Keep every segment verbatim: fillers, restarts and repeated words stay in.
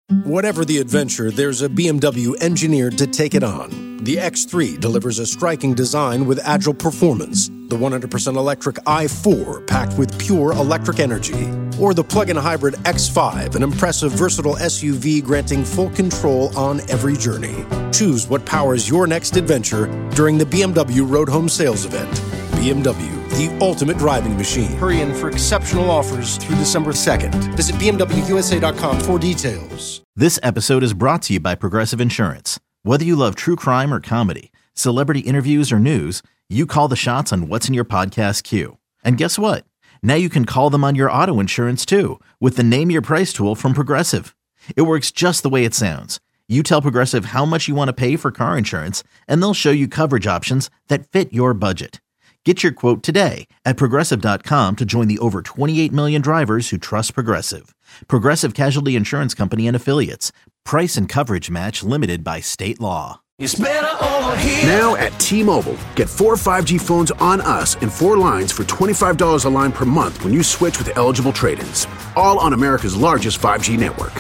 Whatever the adventure, there's a B M W engineered to take it on. The X three delivers a striking design with agile performance. The one hundred percent electric i four packed with pure electric energy. Or the plug-in hybrid X five, an impressive versatile S U V granting full control on every journey. Choose what powers your next adventure during the B M W Road Home Sales Event. B M W, the ultimate driving machine. Hurry in for exceptional offers through December second. Visit B M W U S A dot com for details. This episode is brought to you by Progressive Insurance. Whether you love true crime or comedy, celebrity interviews or news, you call the shots on what's in your podcast queue. And guess what? Now you can call them on your auto insurance too with the Name Your Price tool from Progressive. It works just the way it sounds. You tell Progressive how much you want to pay for car insurance, and they'll show you coverage options that fit your budget. Get your quote today at Progressive dot com to join the over twenty-eight million drivers who trust Progressive. Progressive Casualty Insurance Company and Affiliates. Price and coverage match limited by state law. It's better over here. Now at T-Mobile, get four five G phones on us and four lines for twenty-five dollars a line per month when you switch with eligible trade-ins. All on America's largest five G network.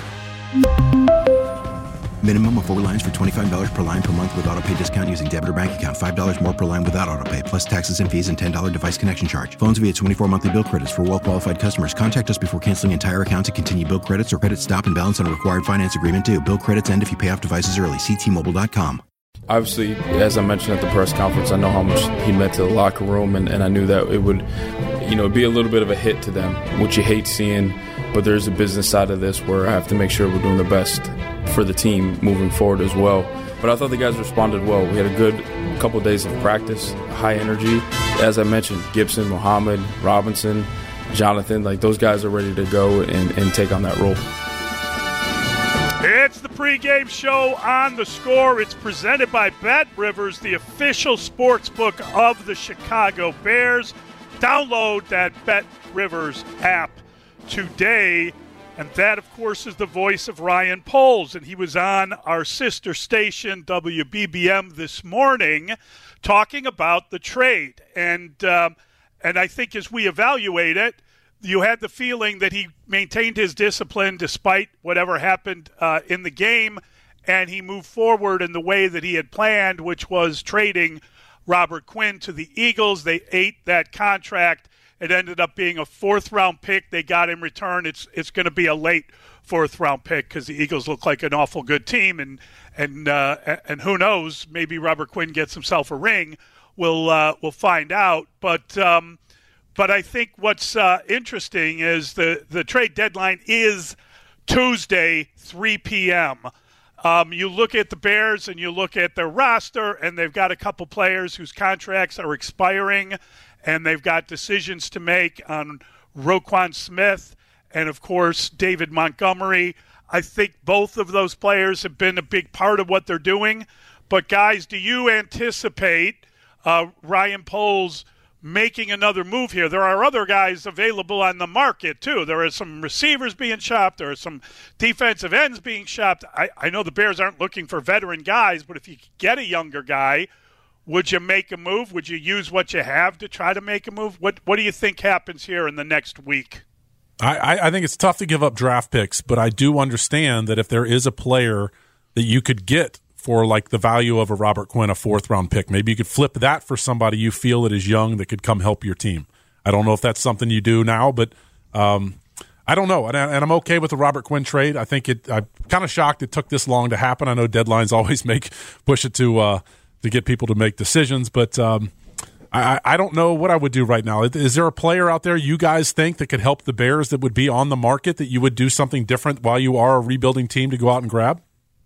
Minimum of four lines for twenty-five dollars per line per month with autopay discount using debit or bank account. five dollars more per line without autopay, plus taxes and fees and ten dollars device connection charge. Phones via twenty-four monthly bill credits for well-qualified customers. Contact us before canceling entire account to continue bill credits or credit stop and balance on a required finance agreement due. Bill credits end if you pay off devices early. See T Mobile dot com. Obviously, as I mentioned at the press conference, I know how much he meant to the locker room, and, and I knew that it would, you know, be a little bit of a hit to them, which you hate seeing. But there's a business side of this where I have to make sure we're doing the best for the team moving forward as well. But I thought the guys responded well. We had a good couple of days of practice, high energy. As I mentioned, Gibson, Muhammad, Robinson, Jonathan, like those guys are ready to go and, and take on that role. It's the pregame show on The Score. It's presented by BetRivers, the official sports book of the Chicago Bears. Download that BetRivers app today. And that, of course, is the voice of Ryan Poles. And he was on our sister station, W B B M, this morning talking about the trade. And, um, and I think as we evaluate it, you had the feeling that he maintained his discipline despite whatever happened uh, in the game, and he moved forward in the way that he had planned, which was trading Robert Quinn to the Eagles. They ate that contract. It ended up being a fourth-round pick they got in return. It's it's going to be a late fourth-round pick because the Eagles look like an awful good team, and and uh, and who knows, maybe Robert Quinn gets himself a ring. We'll uh, we'll find out, but. Um, But I think what's uh, interesting is the, the trade deadline is Tuesday, three p.m. Um, you look at the Bears and you look at their roster, and they've got a couple players whose contracts are expiring, and they've got decisions to make on Roquan Smith and, of course, David Montgomery. I think both of those players have been a big part of what they're doing. But, guys, do you anticipate uh, Ryan Poles making another move here? There are other guys available on the market, too. There are some receivers being shopped. There are some defensive ends being shopped. I, I know the Bears aren't looking for veteran guys, but if you could get a younger guy, would you make a move? Would you use what you have to try to make a move? What What do you think happens here in the next week? I, I think it's tough to give up draft picks, but I do understand that if there is a player that you could get for like the value of a Robert Quinn, a fourth-round pick. Maybe you could flip that for somebody you feel that is young that could come help your team. I don't know if that's something you do now, but um, I don't know. And, I, and I'm okay with the Robert Quinn trade. I think it. I'm kind of shocked it took this long to happen. I know deadlines always make push it to uh, to get people to make decisions, but um, I, I don't know what I would do right now. Is there a player out there you guys think that could help the Bears that would be on the market that you would do something different while you are a rebuilding team to go out and grab?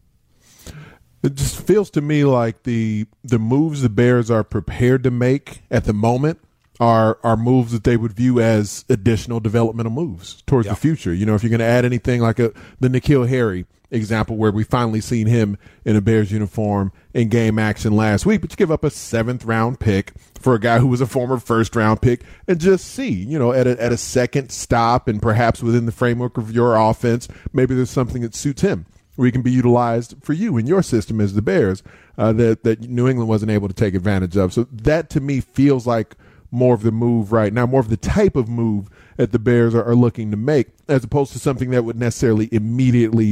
It just feels to me like the the moves the Bears are prepared to make at the moment are are moves that they would view as additional developmental moves towards yeah. the future. You know, if you're going to add anything like a the N'Keal Harry example where we finally seen him in a Bears uniform in game action last week, but you give up a seventh round pick for a guy who was a former first round pick and just see, you know, at a, at a second stop and perhaps within the framework of your offense, maybe there's something that suits him where he can be utilized for you in your system as the Bears uh, that, that New England wasn't able to take advantage of. So that to me feels like more of the move right now, more of the type of move that the Bears are, are looking to make, as opposed to something that would necessarily immediately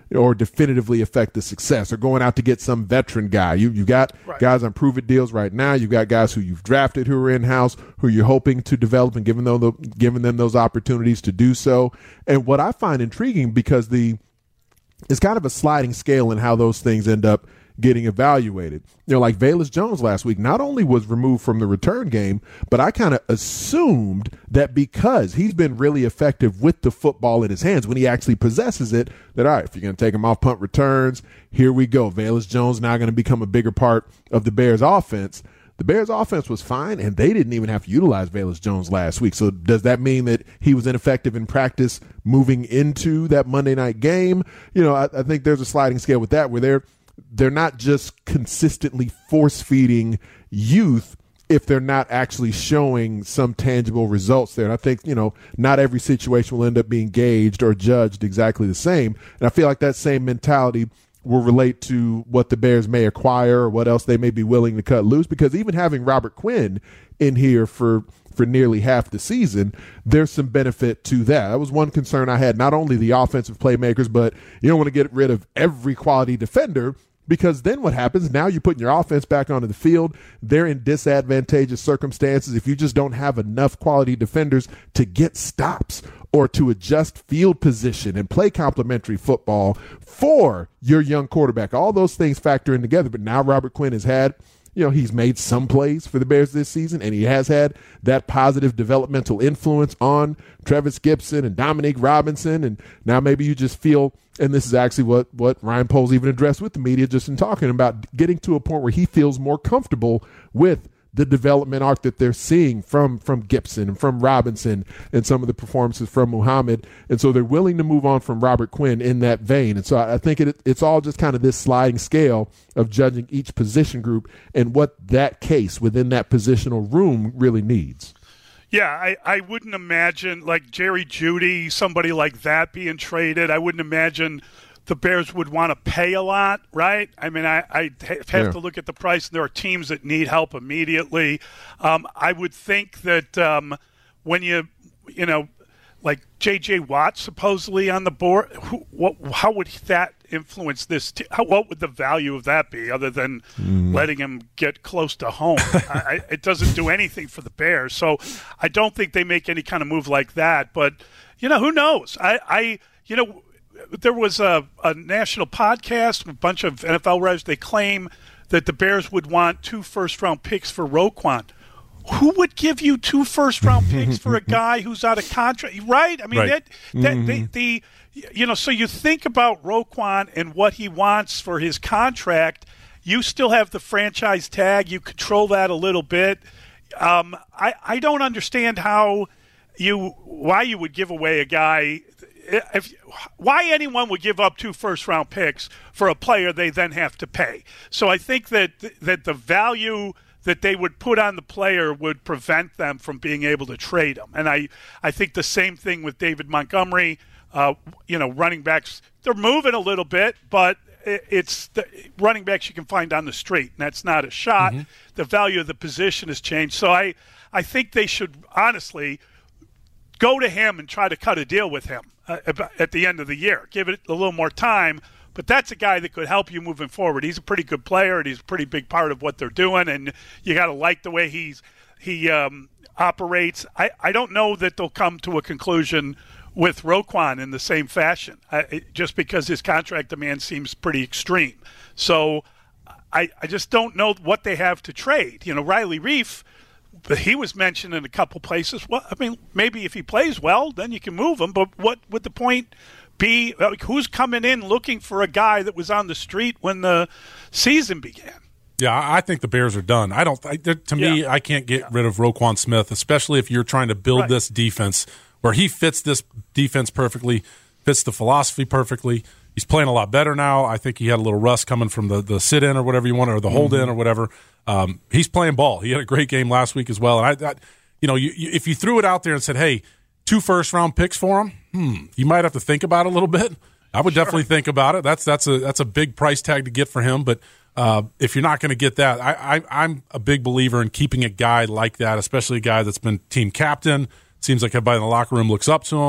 or definitively affect the success, or going out to get some veteran guy. You you got right. guys on prove-it deals right now. You've got guys who you've drafted who are in-house, who you're hoping to develop and giving them, the, giving them those opportunities to do so. And what I find intriguing, because the it's kind of a sliding scale in how those things end up getting evaluated. You know, like Velus Jones last week not only was removed from the return game, but I kind of assumed that because he's been really effective with the football in his hands when he actually possesses it, that, all right, if you're going to take him off punt returns, here we go. Velus Jones now going to become a bigger part of the Bears offense. The Bears offense was fine, and they didn't even have to utilize Velus Jones last week. So does that mean that he was ineffective in practice moving into that Monday night game? You know, I, I think there's a sliding scale with that, where they're they're not just consistently force-feeding youth if they're not actually showing some tangible results there. And I think, you know, not every situation will end up being gauged or judged exactly the same. And I feel like that same mentality will relate to what the Bears may acquire or what else they may be willing to cut loose, because even having Robert Quinn in here for for nearly half the season, there's some benefit to that. That was one concern I had, not only the offensive playmakers, but you don't want to get rid of every quality defender, because then what happens? Now you're putting your offense back onto the field. They're in disadvantageous circumstances if you just don't have enough quality defenders to get stops or to adjust field position and play complementary football for your young quarterback. All those things factor in together. But now Robert Quinn has had, you know, he's made some plays for the Bears this season, and he has had that positive developmental influence on Trevis Gipson and Dominique Robinson. And now maybe you just feel, and this is actually what, what Ryan Poles even addressed with the media just in talking about, getting to a point where he feels more comfortable with the development arc that they're seeing from from Gipson and from Robinson and some of the performances from Muhammad. And so they're willing to move on from Robert Quinn in that vein. And so I think it, it's all just kind of this sliding scale of judging each position group and what that case within that positional room really needs. Yeah, I, I wouldn't imagine like Jerry Jeudy, somebody like that being traded. I wouldn't imagine the Bears would want to pay a lot, right? I mean, I, I have yeah. to look at the price. There are teams that need help immediately. Um, I would think that um, when you, you know, like J J. Watt supposedly on the board, who, what, how would that influence this? T- how, what would the value of that be other than mm. letting him get close to home? I, I, it doesn't do anything for the Bears. So I don't think they make any kind of move like that. But, you know, who knows? I, I you know, there was a, a national podcast, a bunch of N F L writers. They claim that the Bears would want two first-round picks for Roquan. Who would give you two first-round picks for a guy who's out of contract? Right? I mean, right. that, that mm-hmm. the, the you know. So you think about Roquan and what he wants for his contract. You still have the franchise tag. You control that a little bit. Um, I I don't understand how you why you would give away a guy. If, why anyone would give up two first-round picks for a player they then have to pay. So I think that that the value that they would put on the player would prevent them from being able to trade him. And I, I think the same thing with David Montgomery. Uh, you know, running backs, they're moving a little bit, but it's the running backs you can find on the street, and that's not a shot. Mm-hmm. The value of the position has changed. So I, I think they should honestly go to him and try to cut a deal with him uh, at the end of the year. Give it a little more time, but that's a guy that could help you moving forward. He's a pretty good player, and he's a pretty big part of what they're doing, and you got to like the way he's he um, operates. I, I don't know that they'll come to a conclusion with Roquan in the same fashion, uh, it, just because his contract demand seems pretty extreme. So I, I just don't know what they have to trade. You know, Riley Reiff, but he was mentioned in a couple places. Well, I mean, maybe if he plays well, then you can move him. But what would the point be? Like, who's coming in looking for a guy that was on the street when the season began? Yeah, I think the Bears are done. I don't. I, to me, yeah. I can't get yeah. rid of Roquan Smith, especially if you're trying to build right. this defense where he fits this defense perfectly, fits the philosophy perfectly. He's playing a lot better now. I think he had a little rust coming from the, the sit-in or whatever you want, or the hold-in mm-hmm. or whatever. Um, he's playing ball. He had a great game last week as well. And I, I you know, you, you, if you threw it out there and said, "Hey, two first-round picks for him," hmm, you might have to think about it a little bit. I would sure. definitely think about it. That's that's a that's a big price tag to get for him. But uh, if you're not going to get that, I, I, I'm a big believer in keeping a guy like that, especially a guy that's been team captain. Seems like everybody in the locker room looks up to him,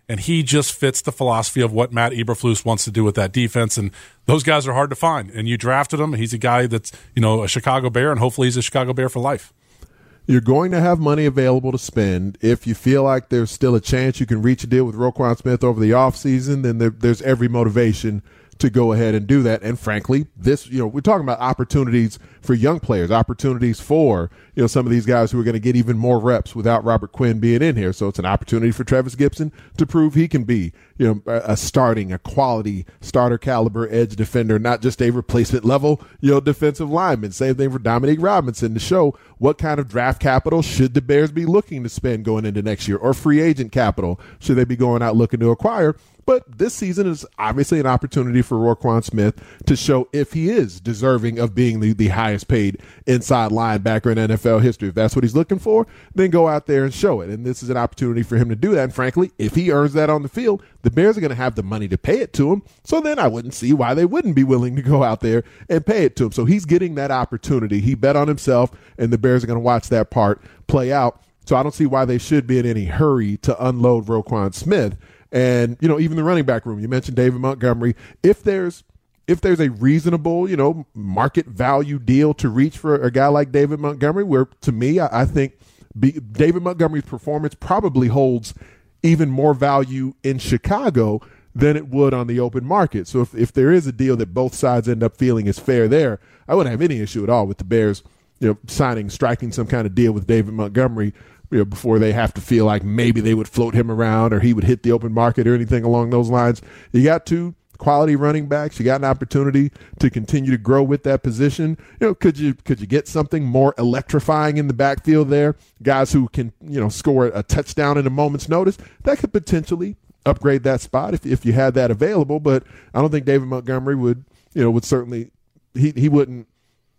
and he just fits the philosophy of what Matt Eberflus wants to do with that defense. And those guys are hard to find. And you drafted him. He's a guy that's, you know, a Chicago Bear, and hopefully he's a Chicago Bear for life. You're going to have money available to spend. If you feel like there's still a chance you can reach a deal with Roquan Smith over the offseason, then there, there's every motivation to go ahead and do that. And frankly, this, you know, we're talking about opportunities for young players, opportunities for, you know, some of these guys who are going to get even more reps without Robert Quinn being in here. So it's an opportunity for Travis Gibson to prove he can be, you know, a starting, a quality starter caliber edge defender, not just a replacement level, you know, defensive lineman. Same thing for Dominique Robinson, to show what kind of draft capital should the Bears be looking to spend going into next year, or free agent capital should they be going out looking to acquire. But this season is obviously an opportunity for Roquan Smith to show if he is deserving of being the, the highest paid inside linebacker in N F L history. If that's what he's looking for, then go out there and show it. And this is an opportunity for him to do that. And frankly, if he earns that on the field, the Bears are going to have the money to pay it to him. So then I wouldn't see why they wouldn't be willing to go out there and pay it to him. So he's getting that opportunity. He bet on himself, and the Bears are going to watch that part play out. So I don't see why they should be in any hurry to unload Roquan Smith. And, you know, even the running back room, you mentioned David Montgomery. If there's if there's a reasonable, you know, market value deal to reach for a guy like David Montgomery, where to me, I, I think be, David Montgomery's performance probably holds even more value in Chicago than it would on the open market. So if, if there is a deal that both sides end up feeling is fair there, I wouldn't have any issue at all with the Bears, you know, signing, striking some kind of deal with David Montgomery, you know, before they have to feel like maybe they would float him around or he would hit the open market or anything along those lines. You got two quality running backs. You got an opportunity to continue to grow with that position. You know, could you could you get something more electrifying in the backfield there? Guys who can, you know, score a touchdown in a moment's notice. That could potentially upgrade that spot if if you had that available. But I don't think David Montgomery would, you know, would certainly he he wouldn't.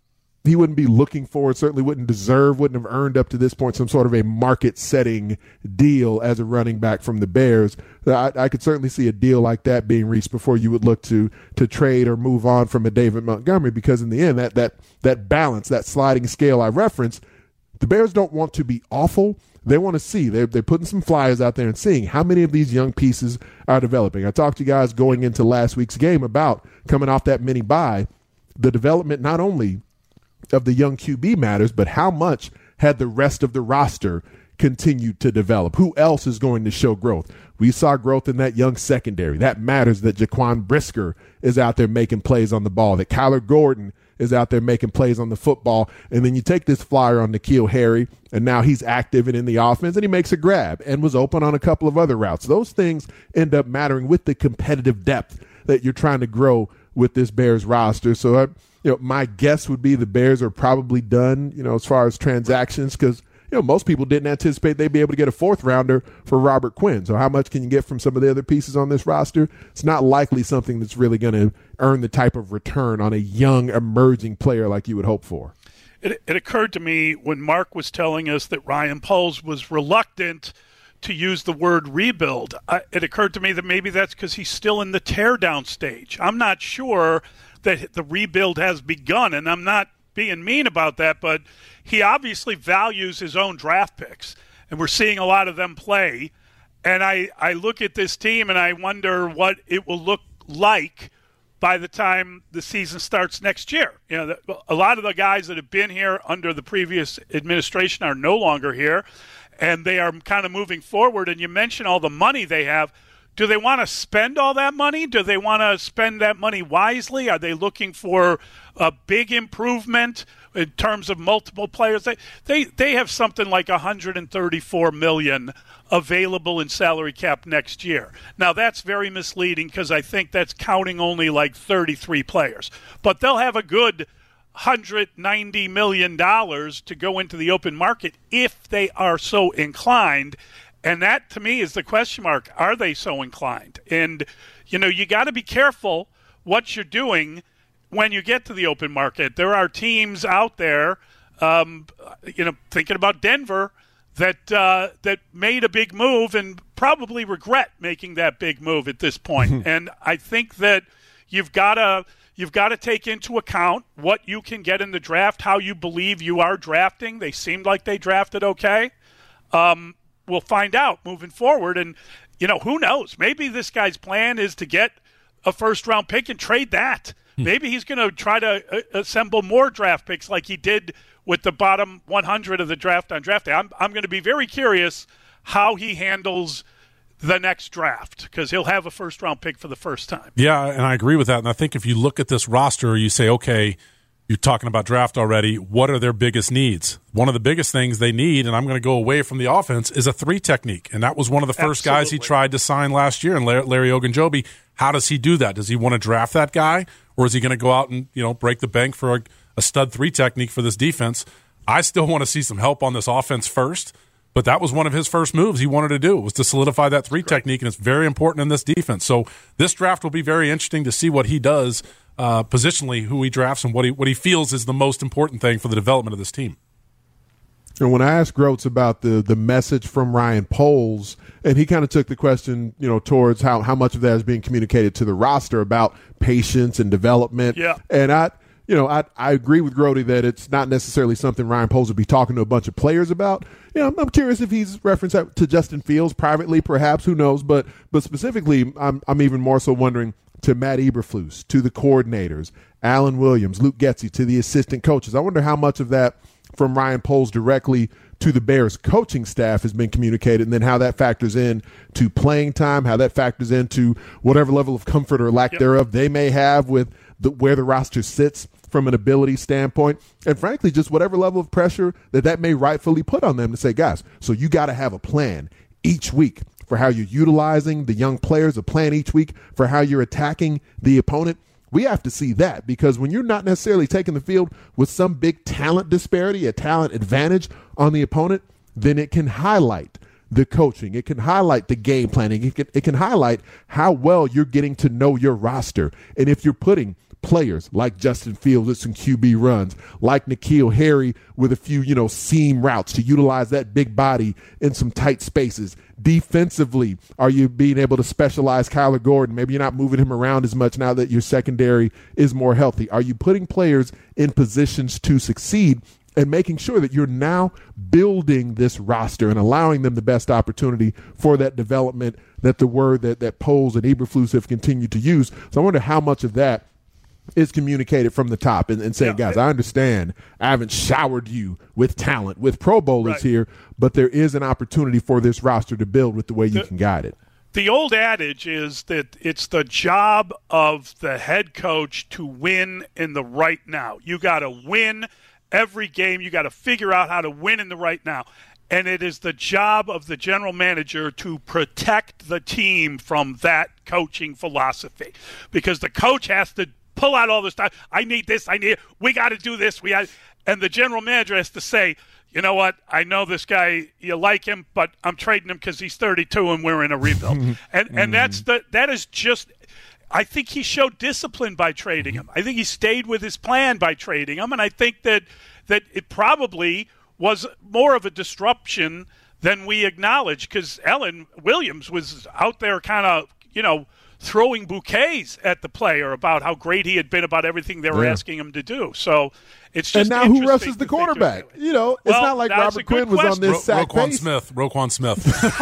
He wouldn't be looking for, certainly wouldn't deserve, wouldn't have earned up to this point some sort of a market-setting deal as a running back from the Bears. I, I could certainly see a deal like that being reached before you would look to to trade or move on from a David Montgomery, because in the end, that that that balance, that sliding scale I referenced, the Bears don't want to be awful. They want to see. They're, they're putting some flyers out there and seeing how many of these young pieces are developing. I talked to you guys going into last week's game about coming off that mini bye, the development not only of the young Q B matters, but how much had the rest of the roster continued to develop? Who else is going to show growth? We saw growth in that young secondary. That matters, that Jaquan Brisker is out there making plays on the ball, that Kyler Gordon is out there making plays on the football. And then you take this flyer on N'Keal Harry, and now he's active and in the offense, and he makes a grab and was open on a couple of other routes. Those things end up mattering with the competitive depth that you're trying to grow with this Bears roster. So, I, you know, my guess would be the Bears are probably done, you know, as far as transactions, because, you know, most people didn't anticipate they'd be able to get a fourth rounder for Robert Quinn. So how much can you get from some of the other pieces on this roster? It's not likely something that's really going to earn the type of return on a young emerging player like you would hope for. It, it occurred to me when Mark was telling us that Ryan Poles was reluctant to use the word rebuild. I, it occurred to me that maybe that's because he's still in the teardown stage. I'm not sure that the rebuild has begun, and I'm not being mean about that, but he obviously values his own draft picks, and we're seeing a lot of them play. And I, I look at this team, and I wonder what it will look like by the time the season starts next year. You know, the, a lot of the guys that have been here under the previous administration are no longer here, and they are kind of moving forward. And you mentioned all the money they have. Do they want to spend all that money? Do they want to spend that money wisely? Are they looking for a big improvement in terms of multiple players? They they, they have something like one hundred thirty-four million dollars available in salary cap next year. Now, that's very misleading because I think that's counting only like thirty-three players. But they'll have a good one hundred ninety million dollars to go into the open market if they are so inclined. And that, to me, is the question mark. Are they so inclined? And, you know, you got to be careful what you're doing when you get to the open market. There are teams out there, um, you know, thinking about Denver, that uh, that made a big move and probably regret making that big move at this point. And I think that you've got to you've got to take into account what you can get in the draft, how you believe you are drafting. They seemed like they drafted okay. Um We'll find out moving forward. And you know, who knows? Maybe this guy's plan is to get a first-round pick and trade that. Hmm. Maybe he's going to try to uh, assemble more draft picks like he did with the bottom one hundred of the draft on draft day. I'm, I'm going to be very curious how he handles the next draft, because he'll have a first-round pick for the first time. Yeah, and I agree with that. And I think if you look at this roster, you say, okay, you're talking about draft already, what are their biggest needs? One of the biggest things they need, and I'm going to go away from the offense, is a three technique. And that was one of the first Absolutely. guys he tried to sign last year, and Larry Ogunjobi. How does he do that? Does he want to draft that guy, or is he going to go out and, you know, break the bank for a, a stud three technique for this defense? I still want to see some help on this offense first. But that was one of his first moves he wanted to do, was to solidify that three technique, and it's very important in this defense. So this draft will be very interesting to see what he does uh, positionally, who he drafts, and what he what he feels is the most important thing for the development of this team. And when I asked Groats about the the message from Ryan Poles, and he kind of took the question, you know, towards how, how much of that is being communicated to the roster about patience and development. Yeah. And I – You know, I I agree with Grody that it's not necessarily something Ryan Poles would be talking to a bunch of players about. You know, I'm, I'm curious if he's referenced to Justin Fields privately, perhaps. Who knows? But but specifically, I'm I'm even more so wondering to Matt Eberflus, to the coordinators, Alan Williams, Luke Getsy, to the assistant coaches. I wonder how much of that from Ryan Poles directly to the Bears coaching staff has been communicated, and then how that factors in to playing time, how that factors into whatever level of comfort or lack yep. thereof they may have with the, where the roster sits from an ability standpoint, and frankly, just whatever level of pressure that that may rightfully put on them to say, guys, so you got to have a plan each week for how you're utilizing the young players, a plan each week for how you're attacking the opponent. We have to see that, because when you're not necessarily taking the field with some big talent disparity, a talent advantage on the opponent, then it can highlight the coaching. It can highlight the game planning. It can, it can highlight how well you're getting to know your roster. And if you're putting players like Justin Fields with some Q B runs, like N'Keal Harry with a few, you know, seam routes to utilize that big body in some tight spaces. Defensively, are you being able to specialize Kyler Gordon? Maybe you're not moving him around as much now that your secondary is more healthy. Are you putting players in positions to succeed and making sure that you're now building this roster and allowing them the best opportunity for that development, that the word that, that Poles and Eberflus have continued to use? So I wonder how much of that is communicated from the top and, and saying, yeah. guys, I understand I haven't showered you with talent, with Pro Bowlers right. here, but there is an opportunity for this roster to build with the way you the, can guide it. The old adage is that it's the job of the head coach to win in the right now. You got to win every game. You got to figure out how to win in the right now. And it is the job of the general manager to protect the team from that coaching philosophy, because the coach has to pull out all this stuff. I need this. I need it. We got to do this. We got, and the general manager has to say, you know what? I know this guy. You like him, but I'm trading him because he's thirty-two and we're in a rebuild. and and that's the that is just. I think he showed discipline by trading him. I think he stayed with his plan by trading him, and I think that that it probably was more of a disruption than we acknowledge, because Ellen Williams was out there kind of, you know, throwing bouquets at the player about how great he had been about everything they were yeah. asking him to do. So it's just and now who rushes the quarterback? You know, it's well, not like Robert Quinn was on this Ro- sack Roquan pace. Smith, Roquan Smith,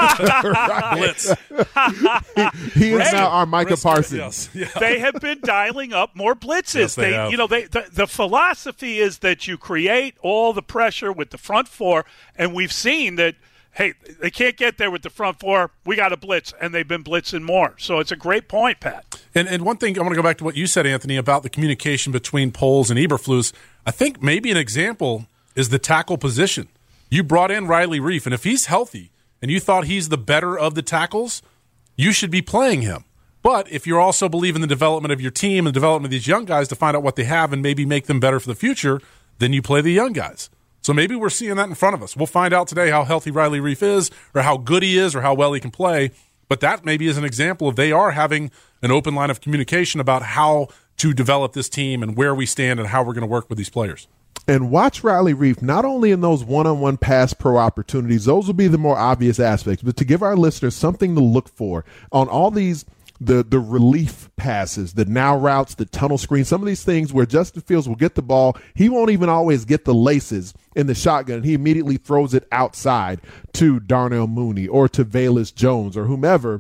blitz. he, he is right. now our Micah Risk, Parsons. Yes. Yeah. They have been dialing up more blitzes. Yes, they, they have. you know, they the, the philosophy is that you create all the pressure with the front four, and we've seen that. Hey, they can't get there with the front four. We got to blitz, and they've been blitzing more. So it's a great point, Pat. And and one thing, I want to go back to what you said, Anthony, about the communication between Poles and Eberflus. I think maybe an example is the tackle position. You brought in Riley Reiff, and if he's healthy and you thought he's the better of the tackles, you should be playing him. But if you also believe in the development of your team and the development of these young guys to find out what they have and maybe make them better for the future, then you play the young guys. So maybe we're seeing that in front of us. We'll find out today how healthy Riley Reiff is, or how good he is, or how well he can play. But that maybe is an example of they are having an open line of communication about how to develop this team and where we stand and how we're going to work with these players. And watch Riley Reiff not only in those one-on-one pass pro opportunities, those will be the more obvious aspects, but to give our listeners something to look for on all these the the relief passes, the now routes, the tunnel screen, some of these things where Justin Fields will get the ball. He won't even always get the laces in the shotgun. He immediately throws it outside to Darnell Mooney or to Velus Jones or whomever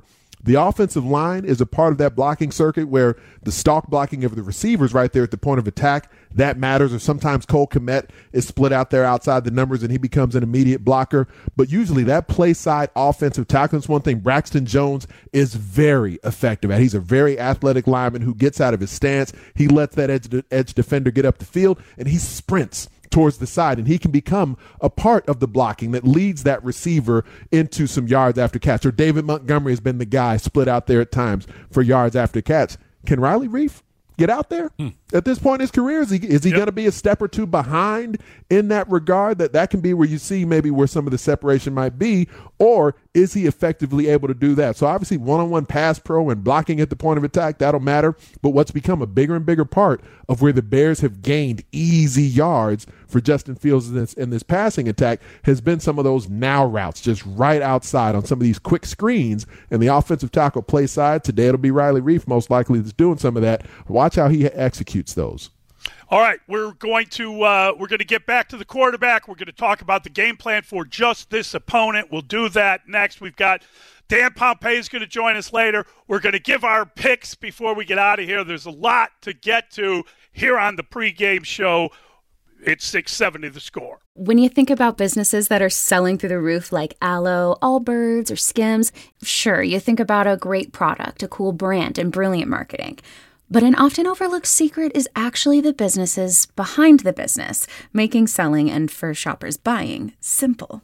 The offensive line is a part of that blocking circuit where the stalk blocking of the receivers right there at the point of attack, that matters. Or sometimes Cole Kmet is split out there outside the numbers and he becomes an immediate blocker. But usually that play side offensive tackling is one thing Braxton Jones is very effective at. He's a very athletic lineman who gets out of his stance. He lets that edge, edge defender get up the field, and he sprints towards the side, and he can become a part of the blocking that leads that receiver into some yards after catch. Or David Montgomery has been the guy split out there at times for yards after catch. Can Riley Reiff get out there hmm. at this point in his career? Is he is he yep. going to be a step or two behind in that regard? That that can be where you see maybe where some of the separation might be, or is he effectively able to do that? So obviously one-on-one pass pro and blocking at the point of attack, that'll matter. But what's become a bigger and bigger part of where the Bears have gained easy yards for Justin Fields in this, in this passing attack has been some of those now routes just right outside on some of these quick screens. And the offensive tackle play side, today it'll be Riley Reiff most likely that's doing some of that. Watch how he executes those. All right, we're going to uh, we're going to get back to the quarterback. We're going to talk about the game plan for just this opponent. We'll do that next. We've got Dan Pompei is going to join us later. We're going to give our picks before we get out of here. There's a lot to get to here on the pregame show. It's six seventy The Score. When you think about businesses that are selling through the roof like Aloe, Allbirds, or Skims, sure, you think about a great product, a cool brand, and brilliant marketing. But an often overlooked secret is actually the businesses behind the business, making selling and, for shoppers, buying simple.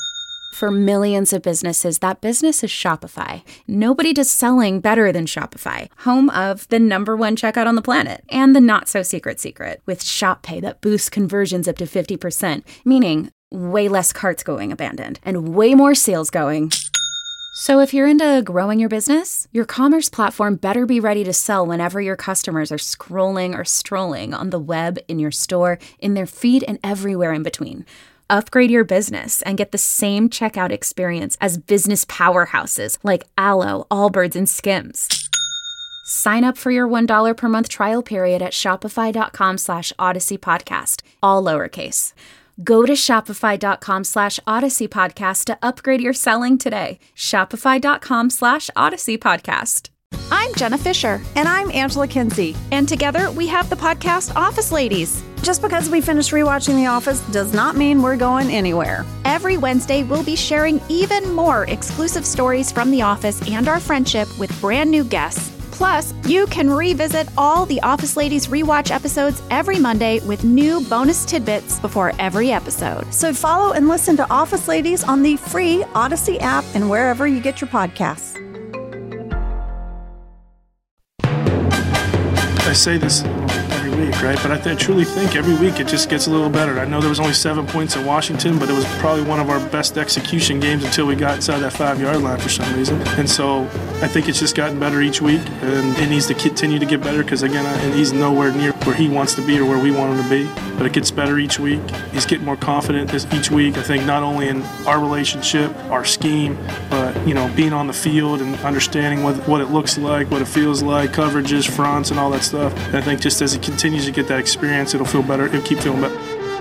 For millions of businesses, that business is Shopify. Nobody does selling better than Shopify, home of the number one checkout on the planet, and the not-so-secret secret, with Shop Pay that boosts conversions up to fifty percent, meaning way less carts going abandoned, and way more sales going. So if you're into growing your business, your commerce platform better be ready to sell whenever your customers are scrolling or strolling on the web, in your store, in their feed, and everywhere in between. Upgrade your business and get the same checkout experience as business powerhouses like Aloe, Allbirds, and Skims. Sign up for your one dollar per month trial period at shopify.com slash Odyssey Podcast, all lowercase. Go to shopify.com slash Odyssey Podcast to upgrade your selling today. Shopify.com slash Odyssey Podcast. I'm Jenna Fisher. And I'm Angela Kinsey. And together we have the podcast Office Ladies. Just because we finished rewatching The Office does not mean we're going anywhere. Every Wednesday, we'll be sharing even more exclusive stories from The Office and our friendship with brand new guests. Plus, you can revisit all the Office Ladies rewatch episodes every Monday with new bonus tidbits before every episode. So follow and listen to Office Ladies on the free Odyssey app and wherever you get your podcasts. I say this every week, right? But I, th- I truly think every week it just gets a little better. I know there was only seven points in Washington, but it was probably one of our best execution games until we got inside that five-yard line for some reason. And so I think it's just gotten better each week, and it needs to continue to get better because, again, I, and he's nowhere near where he wants to be or where we want him to be. But it gets better each week. He's getting more confident this, each week, I think, not only in our relationship, our scheme, but, you know, being on the field and understanding what, what it looks like, what it feels like, coverages, fronts, and all that stuff. And I think just as he continues to get that experience, it'll feel better. It'll keep feeling better.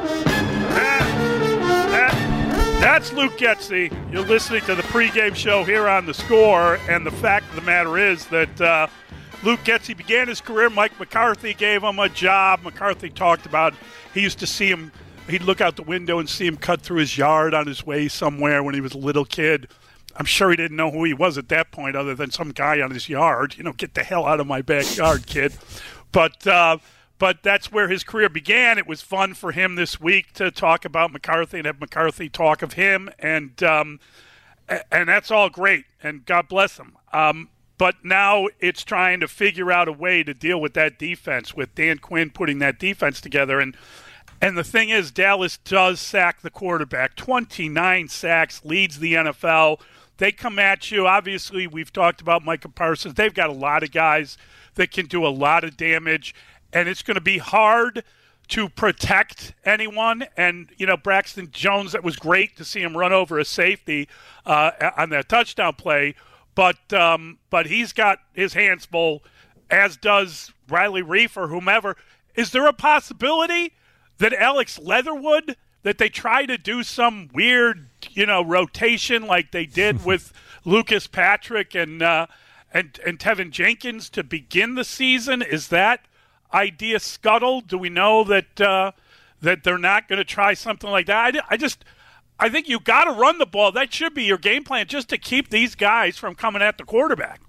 That, that, that's Luke Getsy. You're listening to the pregame show here on The Score, and the fact of the matter is that uh, Luke Getsy began his career. Mike McCarthy gave him a job. McCarthy talked about he used to see him, he'd look out the window and see him cut through his yard on his way somewhere when he was a little kid. I'm sure he didn't know who he was at that point other than some guy on his yard. You know, get the hell out of my backyard, kid. But uh, but that's where his career began. It was fun for him this week to talk about McCarthy and have McCarthy talk of him. And um, and that's all great. And God bless him. Um, but now it's trying to figure out a way to deal with that defense, with Dan Quinn putting that defense together. And And the thing is, Dallas does sack the quarterback. twenty-nine sacks, leads the N F L. They come at you. Obviously, we've talked about Micah Parsons. They've got a lot of guys that can do a lot of damage, and it's going to be hard to protect anyone. And, you know, Braxton Jones, that was great to see him run over a safety uh, on that touchdown play, but um, but he's got his hands full, as does Riley Reiff or whomever. Is there a possibility that Alex Leatherwood, that they try to do some weird, you know, rotation like they did with Lucas Patrick and uh, and, and Tevin Jenkins to begin the season? Is that idea scuttled? Do we know that uh, that they're not going to try something like that? I, I just I think you got to run the ball. That should be your game plan, just to keep these guys from coming at the quarterback.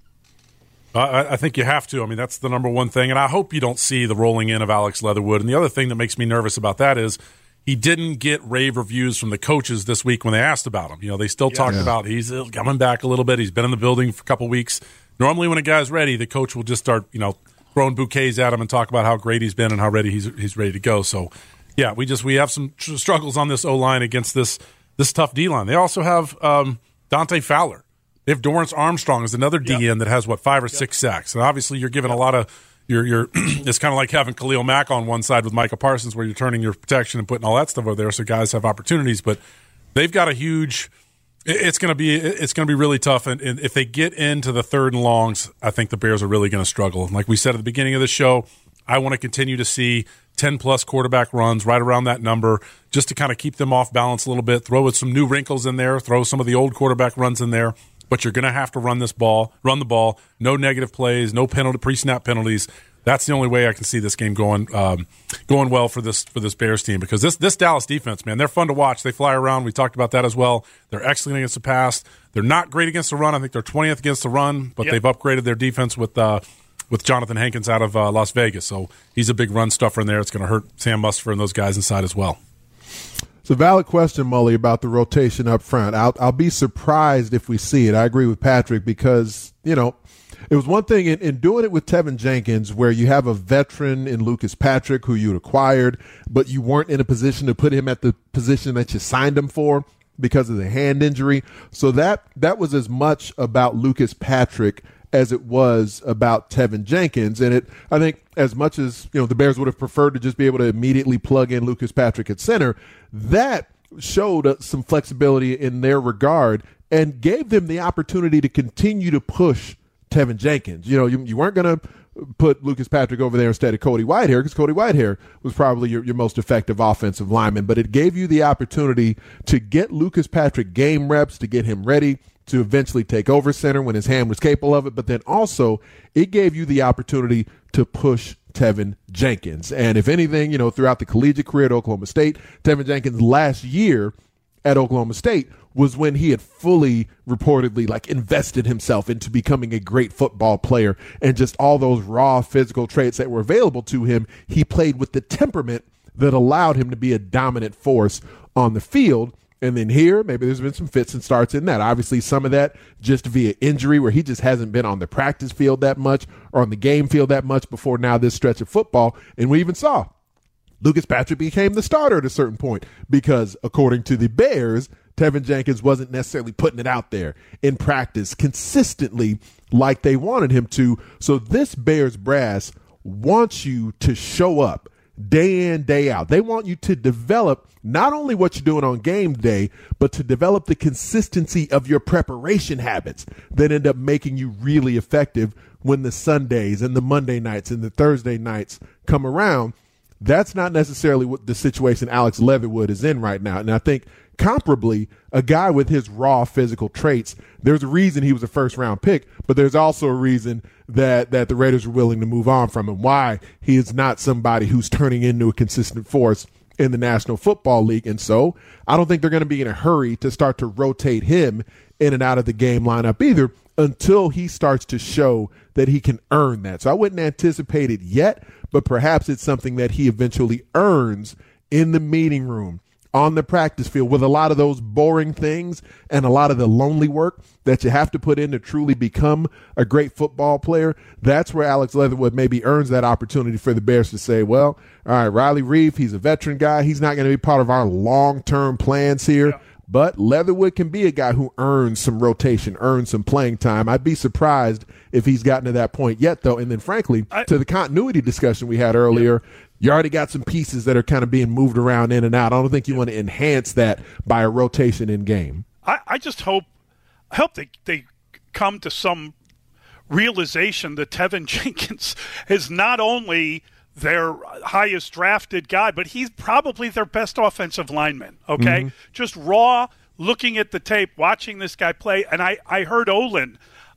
Uh, I think you have to. I mean, that's the number one thing, and I hope you don't see the rolling in of Alex Leatherwood. And the other thing that makes me nervous about that is he didn't get rave reviews from the coaches this week when they asked about him. You know, they still yeah. talked yeah. about he's coming back a little bit. He's been in the building for a couple weeks. Normally when a guy's ready, the coach will just start, you know, throwing bouquets at him and talk about how great he's been and how ready he's he's ready to go. So, yeah, we just we have some tr- struggles on this O-line against this this tough D-line. They also have um, Dante Fowler. They have Dorrance Armstrong as another D N yep. that has, what, five or yep. six sacks. And obviously you're giving yep. a lot of you're, – you're it's kind of like having Khalil Mack on one side with Micah Parsons where you're turning your protection and putting all that stuff over there so guys have opportunities. But they've got a huge – it's going to be it's going to be really tough. And, and if they get into the third and longs, I think the Bears are really going to struggle. And like we said at the beginning of the show, I want to continue to see ten-plus quarterback runs right around that number just to kind of keep them off balance a little bit, throw with some new wrinkles in there, throw some of the old quarterback runs in there. But you're going to have to run this ball, run the ball, no negative plays, no penalty, pre-snap penalties. That's the only way I can see this game going um, going well for this for this Bears team because this this Dallas defense, man, they're fun to watch. They fly around. We talked about that as well. They're excellent against the pass. They're not great against the run. I think they're twentieth against the run, but yep. they've upgraded their defense with uh, with Jonathan Hankins out of uh, Las Vegas. So he's a big run stuffer in there. It's going to hurt Sam Mustipher and those guys inside as well. It's a valid question, Mully, about the rotation up front. I'll, I'll be surprised if we see it. I agree with Patrick because, you know, it was one thing in, in doing it with Tevin Jenkins where you have a veteran in Lucas Patrick who you'd acquired, but you weren't in a position to put him at the position that you signed him for because of the hand injury. So that that was as much about Lucas Patrick as it was about Tevin Jenkins. And it, I think as much as, you know, the Bears would have preferred to just be able to immediately plug in Lucas Patrick at center, that showed uh, some flexibility in their regard and gave them the opportunity to continue to push Tevin Jenkins. You know, you, you weren't going to put Lucas Patrick over there instead of Cody Whitehair because Cody Whitehair was probably your, your most effective offensive lineman, but it gave you the opportunity to get Lucas Patrick game reps, to get him ready to eventually take over center when his hand was capable of it, but then also it gave you the opportunity to push Tevin Jenkins. And if anything, you know, throughout the collegiate career at Oklahoma State, Tevin Jenkins last year at Oklahoma State was when he had fully reportedly like invested himself into becoming a great football player and just all those raw physical traits that were available to him. He played with the temperament that allowed him to be a dominant force on the field. And then here, maybe there's been some fits and starts in that. Obviously, some of that just via injury where he just hasn't been on the practice field that much or on the game field that much before now this stretch of football. And we even saw Lucas Patrick became the starter at a certain point because, according to the Bears, Tevin Jenkins wasn't necessarily putting it out there in practice consistently like they wanted him to. So this Bears brass wants you to show up day in, day out. They want you to develop not only what you're doing on game day, but to develop the consistency of your preparation habits that end up making you really effective when the Sundays and the Monday nights and the Thursday nights come around. That's not necessarily what the situation Alex Leatherwood is in right now. And I think comparably, a guy with his raw physical traits, there's a reason he was a first round pick, but there's also a reason that, that the Raiders were willing to move on from him, why he is not somebody who's turning into a consistent force in the National Football League. And so I don't think they're going to be in a hurry to start to rotate him in and out of the game lineup either until he starts to show that he can earn that. So I wouldn't anticipate it yet, but perhaps it's something that he eventually earns in the meeting room, on the practice field, with a lot of those boring things and a lot of the lonely work that you have to put in to truly become a great football player. That's where Alex Leatherwood maybe earns that opportunity for the Bears to say, well, all right, Riley Reiff, he's a veteran guy. He's not going to be part of our long-term plans here. Yeah. But Leatherwood can be a guy who earns some rotation, earns some playing time. I'd be surprised if he's gotten to that point yet, though. And then, frankly, I, to the continuity discussion we had earlier, yeah. you already got some pieces that are kind of being moved around in and out. I don't think you want to enhance that by a rotation in game. I, I just hope I hope they, they come to some realization that Tevin Jenkins is not only their highest drafted guy, but he's probably their best offensive lineman, okay? Mm-hmm. Just raw, looking at the tape, watching this guy play. And I, I heard Olin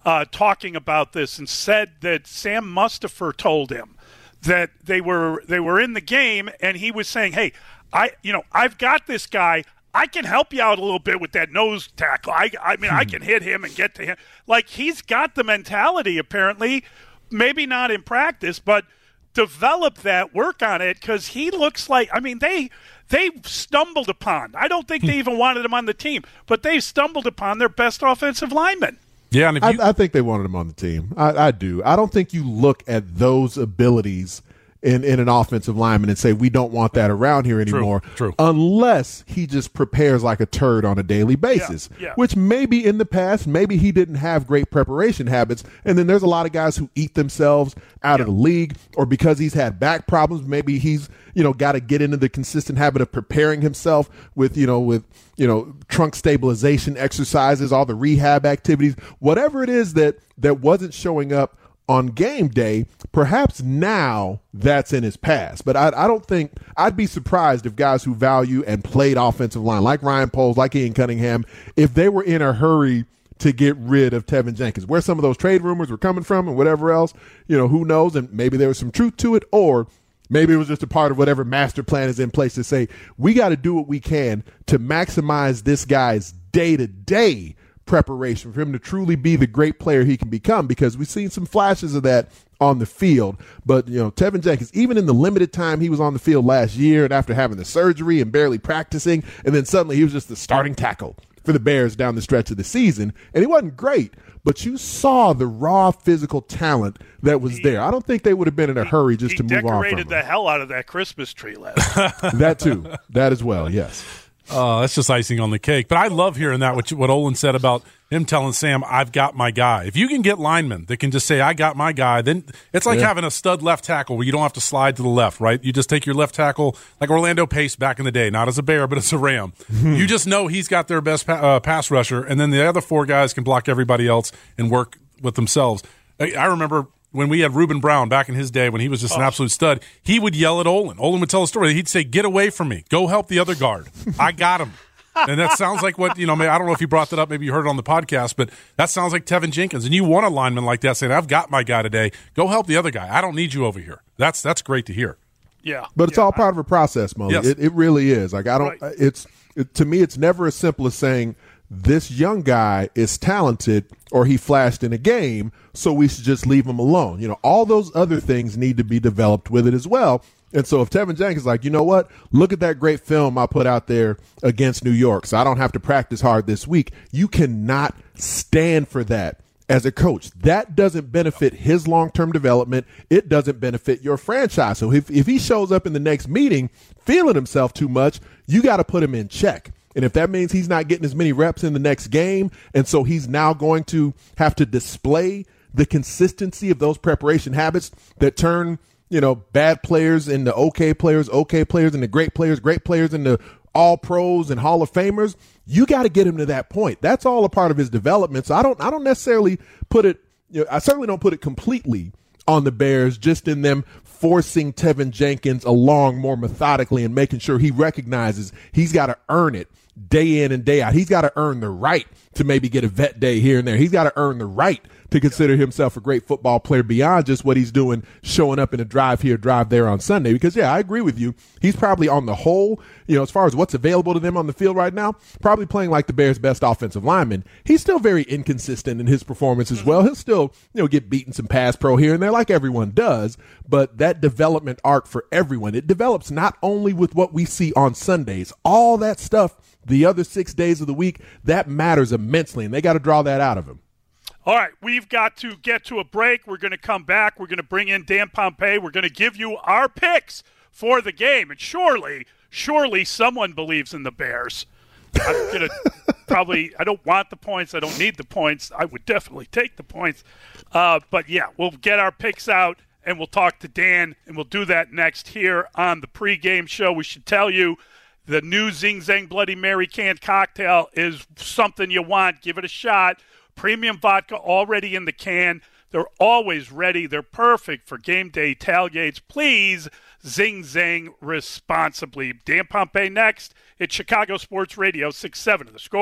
uh, talking about this and said that Sam Mustipher told him that they were they were in the game, and he was saying, "Hey, I you know I've got this guy. I can help you out a little bit with that nose tackle. I I mean, I can hit him and get to him. Like, he's got the mentality, apparently, maybe not in practice, but develop that, work on it, because he looks like, I mean, they they stumbled upon. I don't think they even wanted him on the team, but they stumbled upon their best offensive lineman. Yeah, and if you, I, I think they wanted him on the team. I, I do. I don't think you look at those abilities in, in an offensive lineman and say, we don't want that around here anymore. True, true. Unless he just prepares like a turd on a daily basis, yeah, yeah. which maybe in the past, maybe he didn't have great preparation habits. And then there's a lot of guys who eat themselves out yeah. of the league, or because he's had back problems, maybe he's, you know, got to get into the consistent habit of preparing himself with, you know, with, you know, trunk stabilization exercises, all the rehab activities, whatever it is that, that wasn't showing up on game day. Perhaps now that's in his past, but I, I don't think I'd be surprised if guys who value and played offensive line like Ryan Poles, like Ian Cunningham, if they were in a hurry to get rid of Tevin Jenkins, where some of those trade rumors were coming from and whatever else, you know, who knows? And maybe there was some truth to it, or maybe it was just a part of whatever master plan is in place to say, we got to do what we can to maximize this guy's day-to-day preparation for him to truly be the great player he can become, because we've seen some flashes of that on the field. But, you know, Tevin Jenkins, even in the limited time he was on the field last year and after having the surgery and barely practicing, and then suddenly he was just the starting tackle for the Bears down the stretch of the season, and he wasn't great, but you saw the raw physical talent that was he, there. I don't think they would have been in a hurry just to move on from him. He decorated the hell out of that Christmas tree last night. That too. That as well, yes. Uh, that's just icing on the cake. But I love hearing that, what, what Olin said about him telling Sam, I've got my guy. If you can get linemen that can just say, I got my guy, then it's like yeah. having a stud left tackle where you don't have to slide to the left, right? You just take your left tackle, like Orlando Pace back in the day, not as a Bear, but as a Ram. Mm-hmm. You just know he's got their best pa- uh, pass rusher, and then the other four guys can block everybody else and work with themselves. I, I remember when we had Reuben Brown back in his day, when he was just an absolute stud, he would yell at Olin. Olin would tell a story. He'd say, get away from me. Go help the other guard. I got him. And that sounds like what, you know, I don't know if you brought that up, maybe you heard it on the podcast, but that sounds like Tevin Jenkins. And you want a lineman like that saying, I've got my guy today. Go help the other guy. I don't need you over here. That's that's great to hear. Yeah. But it's yeah, all part of a process, Mo. Yes. It, it really is. Like, I don't, Right. it's, it, to me, it's never as simple as saying, this young guy is talented or he flashed in a game, so we should just leave him alone. You know, all those other things need to be developed with it as well. And so if Tevin Jenkins is like, you know what, look at that great film I put out there against New York, so I don't have to practice hard this week, you cannot stand for that as a coach. That doesn't benefit his long-term development. It doesn't benefit your franchise. So if, if he shows up in the next meeting feeling himself too much, you got to put him in check. And if that means he's not getting as many reps in the next game, and so he's now going to have to display the consistency of those preparation habits that turn, you know, bad players into okay players, okay players into great players, great players into all pros and Hall of Famers, you got to get him to that point. That's all a part of his development. So I don't, I don't necessarily put it, you know, I certainly don't put it completely on the Bears, just in them forcing Tevin Jenkins along more methodically and making sure he recognizes he's got to earn it day in and day out. He's got to earn the right to maybe get a vet day here and there. He's got to earn the right to consider himself a great football player beyond just what he's doing, showing up in a drive here, drive there on Sunday. Because, yeah, I agree with you. He's probably on the whole, you know, as far as what's available to them on the field right now, probably playing like the Bears' best offensive lineman. He's still very inconsistent in his performance as well. He'll still, you know, get beaten some pass pro here and there like everyone does. But that development arc for everyone, it develops not only with what we see on Sundays, all that stuff the other six days of the week, that matters immensely, and they got to draw that out of him. All right, we've got to get to a break. We're going to come back. We're going to bring in Dan Pompei. We're going to give you our picks for the game. And surely, surely someone believes in the Bears. I'm going to probably – I don't want the points. I don't need the points. I would definitely take the points. Uh, but, yeah, we'll get our picks out, and we'll talk to Dan, and we'll do that next here on the pregame show. We should tell you the new Zing Zang Bloody Mary canned cocktail is something you want. Give it a shot. Premium vodka already in the can. They're always ready. They're perfect for game day tailgates. Please Zing Zang responsibly. Dan Pompei next. It's Chicago Sports Radio, six seven of The Score.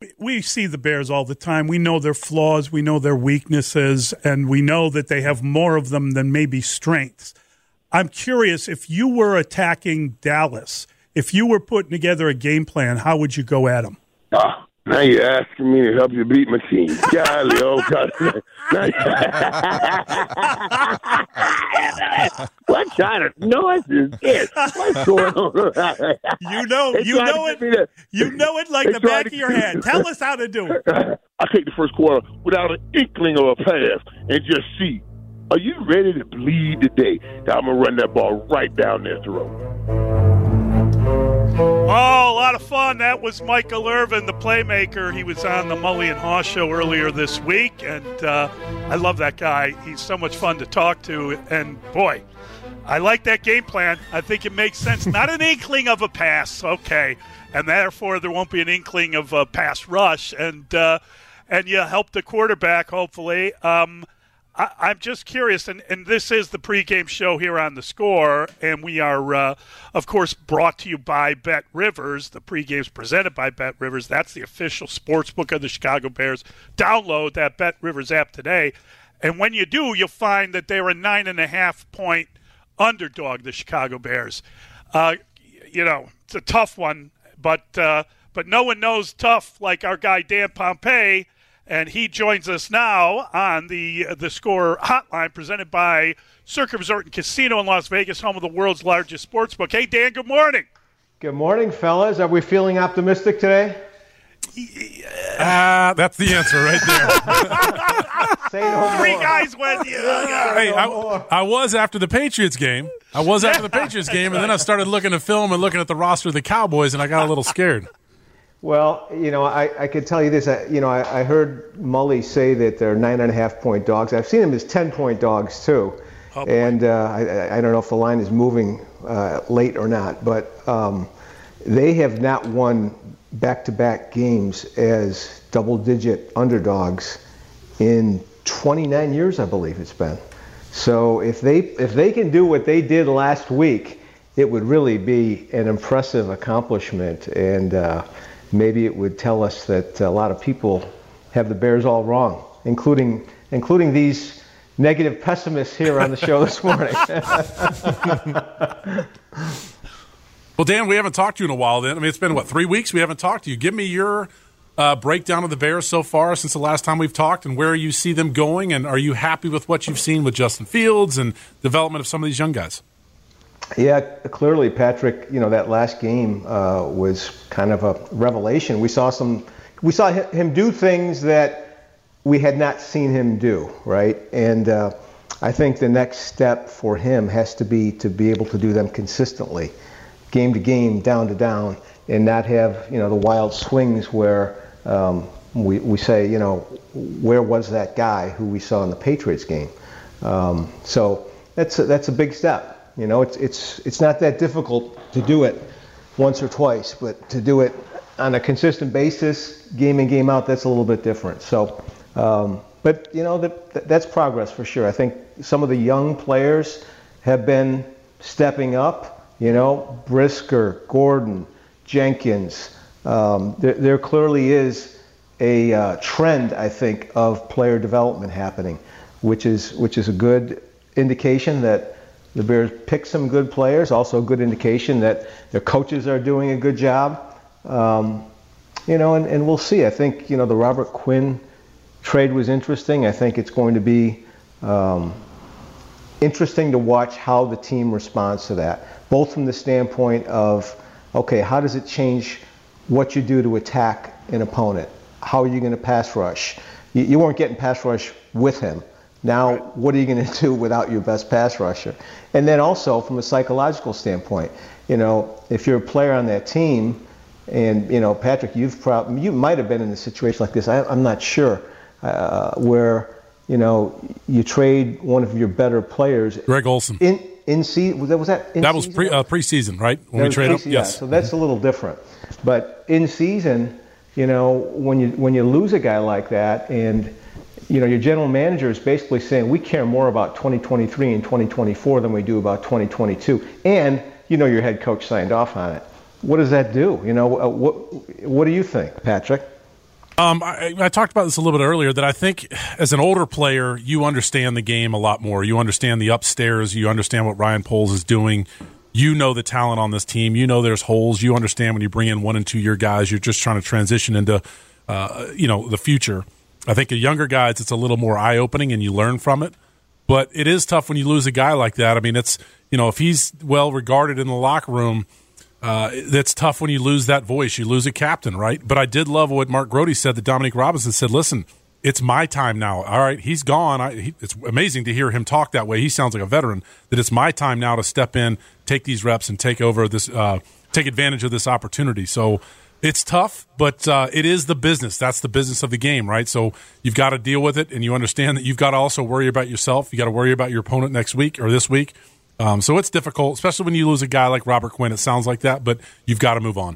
We see the Bears all the time. We know their flaws, we know their weaknesses, and we know that they have more of them than maybe strengths. I'm curious, if you were attacking Dallas, if you were putting together a game plan, how would you go at them? Ah, now you're asking me to help you beat my team. Golly, oh God. What kind of noise is this? What's going on? You know, you know it. To, you know it like the back of your hand. Tell us how to do it. I take the first quarter without an inkling of a pass and just see. Are you ready to bleed today? That I'm gonna run that ball right down their throat. Oh, a lot of fun. That was Michael Irvin, the playmaker. He was on the Mully and Haw show earlier this week, and uh, I love that guy. He's so much fun to talk to, and boy, I like that game plan. I think it makes sense. Not an inkling of a pass, okay, and therefore there won't be an inkling of a pass rush, and uh, and you help the quarterback, hopefully. Um, I, I'm just curious, and, and this is the pregame show here on The Score, and we are, uh, of course, brought to you by Bet Rivers. The pregame is presented by Bet Rivers. That's the official sports book of the Chicago Bears. Download that Bet Rivers app today, and when you do, you'll find that they're a nine and a half point underdog, the Chicago Bears. Uh, you know, it's a tough one, but uh, but no one knows tough like our guy Dan Pompei. And he joins us now on the the Score hotline presented by Circa Resort and Casino in Las Vegas, home of the world's largest sports book. Hey, Dan, good morning. Good morning, fellas. Are we feeling optimistic today? Ah, uh, that's the answer right there. Say no more. Three guys went. Yeah. Hey, I, I was after the Patriots game. I was after the Patriots game, and then I started looking at film and looking at the roster of the Cowboys, and I got a little scared. Well, you know, I, I could tell you this. I, you know, I, I heard Mully say that they're nine and a half point dogs. I've seen them as ten point dogs too, oh, and uh, I, I don't know if the line is moving uh, late or not. But um, they have not won back-to-back games as double-digit underdogs in twenty-nine years, I believe it's been. So if they if they can do what they did last week, it would really be an impressive accomplishment, and. Uh, Maybe it would tell us that a lot of people have the Bears all wrong, including including these negative pessimists here on the show this morning. Well, Dan, we haven't talked to you in a while then. I mean, it's been, what, three weeks we haven't talked to you. Give me your uh, breakdown of the Bears so far since the last time we've talked and where you see them going, and are you happy with what you've seen with Justin Fields and development of some of these young guys? Yeah, clearly, Patrick, you know, that last game uh, was kind of a revelation. We saw some, we saw him do things that we had not seen him do, right? And uh, I think the next step for him has to be to be able to do them consistently, game to game, down to down, and not have, you know, the wild swings where um, we, we say, you know, where was that guy who we saw in the Patriots game? Um, so that's a, that's a big step. You know, it's it's it's not that difficult to do it once or twice, but to do it on a consistent basis, game in, game out, that's a little bit different. So, um, but, you know, that, that's progress for sure. I think some of the young players have been stepping up, you know, Brisker, Gordon, Jenkins. Um, there, there clearly is a uh, trend, I think, of player development happening, which is which is a good indication that the Bears pick some good players, also a good indication that their coaches are doing a good job. Um, you know, and, and we'll see. I think, you know, the Robert Quinn trade was interesting. I think it's going to be um, interesting to watch how the team responds to that, both from the standpoint of, okay, how does it change what you do to attack an opponent? How are you going to pass rush? You, you weren't getting pass rush with him. Now, what are you going to do without your best pass rusher? And then also from a psychological standpoint, you know, if you're a player on that team, and, you know, Patrick, you've prob- you might have been in a situation like this, I, I'm not sure, uh, where, you know, you trade one of your better players. Greg Olsen. In, in season, was that, was that in That was season? pre, uh, preseason, right? When that we traded up? Yeah, yes. so that's a little different. But in season, you know, when you when you lose a guy like that, and you know, your general manager is basically saying we care more about twenty twenty-three and twenty twenty-four than we do about twenty twenty-two. And, you know, your head coach signed off on it. What does that do? You know, uh, what what do you think, Patrick? Um, I, I talked about this a little bit earlier, that I think as an older player, you understand the game a lot more. You understand the upstairs. You understand what Ryan Poles is doing. You know the talent on this team. You know there's holes. You understand when you bring in one and two year guys, you're just trying to transition into, uh, you know, the future. I think the younger guys, it's a little more eye opening and you learn from it. But it is tough when you lose a guy like that. I mean, it's, you know, if he's well regarded in the locker room, uh, it's tough when you lose that voice. You lose a captain, right? But I did love what Mark Grody said, that Dominique Robinson said, listen, it's my time now. All right, he's gone. I, he, it's amazing to hear him talk that way. He sounds like a veteran, that it's my time now to step in, take these reps, and take over this, uh, take advantage of this opportunity. So it's tough, but uh, it is the business. That's the business of the game, right? So you've got to deal with it, and you understand that you've got to also worry about yourself. You got to worry about your opponent next week or this week. Um, so it's difficult, especially when you lose a guy like Robert Quinn. It sounds like that, but you've got to move on.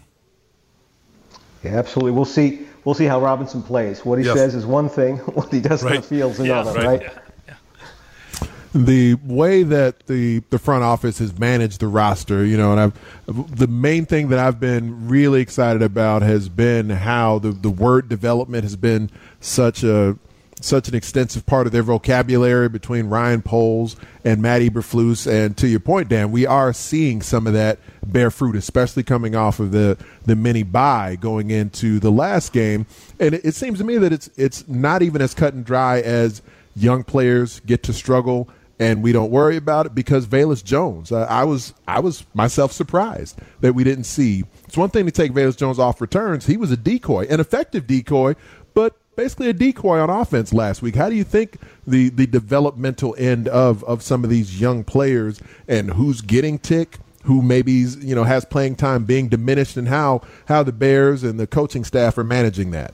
Yeah, absolutely. We'll see. We'll see how Robinson plays. What he yes. says is one thing. What he does right. on the field is another, yeah, right? right? Yeah. Yeah. The way that the the front office has managed the roster, you know, and I've the main thing that I've been really excited about has been how the the word development has been such a such an extensive part of their vocabulary between Ryan Poles and Matt Eberflus. And to your point, Dan, we are seeing some of that bear fruit, especially coming off of the, the mini bye going into the last game. And it, it seems to me that it's it's not even as cut and dry as young players get to struggle and we don't worry about it, because Velus Jones, uh, I was I was myself surprised that we didn't see. It's one thing to take Velus Jones off returns. He was a decoy, an effective decoy, but basically a decoy on offense last week. How do you think the, the developmental end of, of some of these young players, and who's getting tick, who maybe, you know, has playing time being diminished, and how, how the Bears and the coaching staff are managing that?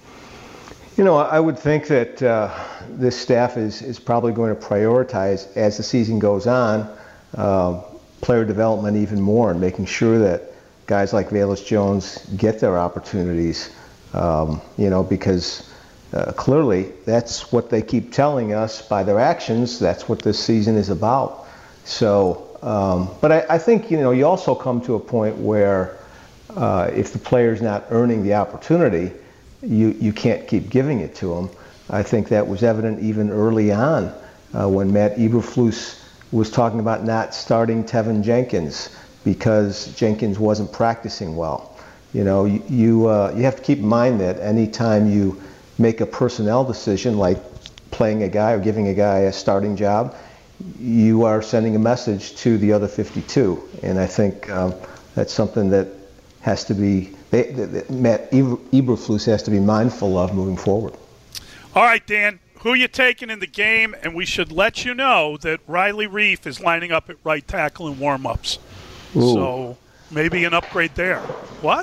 You know, I would think that uh, this staff is, is probably going to prioritize, as the season goes on, uh, player development even more, and making sure that guys like Velus Jones get their opportunities, um, you know, because Uh, clearly, that's what they keep telling us by their actions. That's what this season is about. So, um, but I, I think, you know, you also come to a point where uh, if the player's not earning the opportunity, you, you can't keep giving it to them. I think that was evident even early on uh, when Matt Eberflus was talking about not starting Tevin Jenkins because Jenkins wasn't practicing well. You know, you, you, uh, you have to keep in mind that anytime you make a personnel decision like playing a guy or giving a guy a starting job, you are sending a message to the other fifty-two. And I think um, that's something that has to be, they, that Matt Eberflus has to be mindful of moving forward. All right, Dan, who you taking in the game? And we should let you know that Riley Reiff is lining up at right tackle in warm-ups. Ooh. So maybe an upgrade there. What?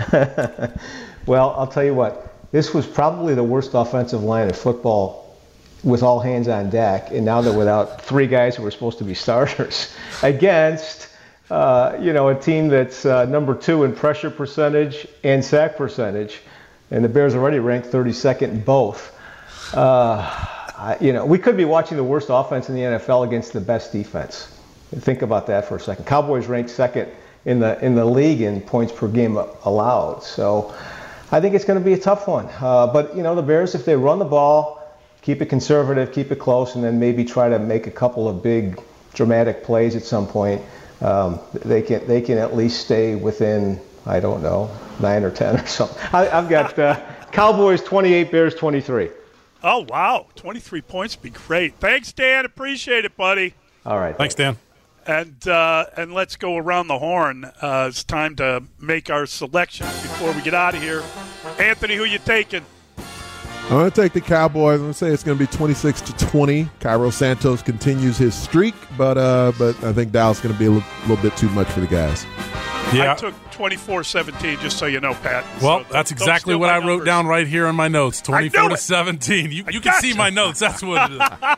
Well, I'll tell you what. This was probably the worst offensive line in football with all hands on deck, and now they're without three guys who were supposed to be starters against, uh, you know, a team that's uh, number two in pressure percentage and sack percentage, and the Bears already ranked thirty-second in both. Uh, I, you know, we could be watching the worst offense in the N F L against the best defense. Think about that for a second. Cowboys ranked second in the in the league in points per game allowed. So I think it's going to be a tough one. Uh, but, you know, the Bears, if they run the ball, keep it conservative, keep it close, and then maybe try to make a couple of big dramatic plays at some point, um, they can they can at least stay within, I don't know, nine or ten or something. I, I've got uh, Cowboys twenty-eight, Bears twenty-three. Oh, wow. twenty-three points would be great. Thanks, Dan. Appreciate it, buddy. All right. Thanks, Dan. And uh, and let's go around the horn. Uh, it's time to make our selections before we get out of here. Anthony, who you taking? I'm going to take the Cowboys. I'm going to say it's going to be twenty-six to twenty. Cairo Santos continues his streak, but uh, but I think Dallas is going to be a little, little bit too much for the guys. Yeah. I took twenty-four seventeen, just so you know, Pat. Well, so that's exactly what I wrote numbers. down right here in my notes. twenty-four to seventeen. You, you can see my notes. That's what it is.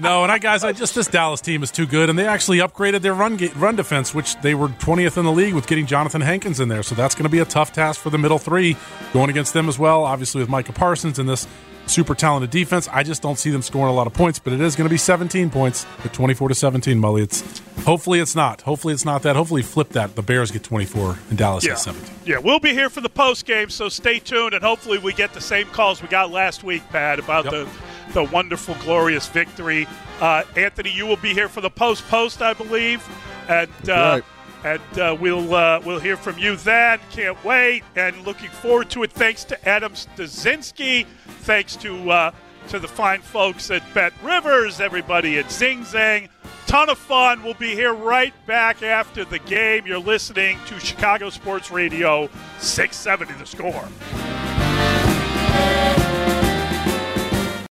No, and I guys, I just this Dallas team is too good, and they actually upgraded their run run defense, which they were twentieth in the league with getting Jonathan Hankins in there. So that's going to be a tough task for the middle three going against them as well. Obviously with Micah Parsons and this super talented defense, I just don't see them scoring a lot of points. But it is going to be seventeen points at twenty-four to seventeen. Mully, it's hopefully it's not. Hopefully it's not that. Hopefully flip that. The Bears get twenty-four and Dallas yeah. gets seventeen. Yeah, we'll be here for the post game, so stay tuned, and hopefully we get the same calls we got last week, Pat, about yep. the the wonderful, glorious victory. Uh, Anthony, you will be here for the post post, I believe, and uh, right. and uh, we'll uh, we'll hear from you then. Can't wait, and looking forward to it. Thanks to Adam Stasinski. Thanks to uh, to the fine folks at Bet Rivers, everybody at Zing Zang. Ton of fun. We'll be here right back after the game. You're listening to Chicago Sports Radio six seventy The Score.